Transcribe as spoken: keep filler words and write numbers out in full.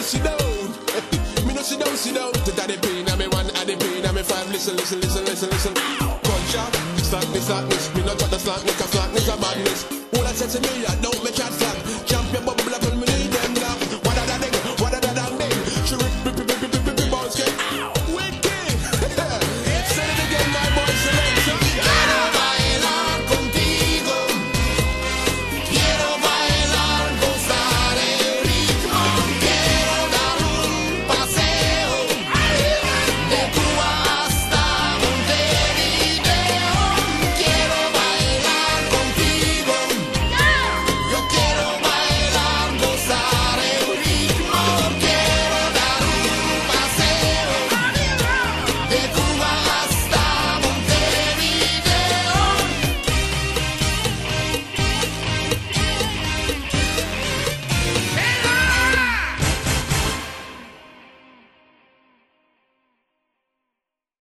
sit down. Me no sit down, sit down. To the pain, I'm a one, and the pain, I'm a five. Listen, listen, listen, listen, listen. Gunshot, slackness, slackness. Me not got the slackness, cause slackness a madness. All I said to me, I don't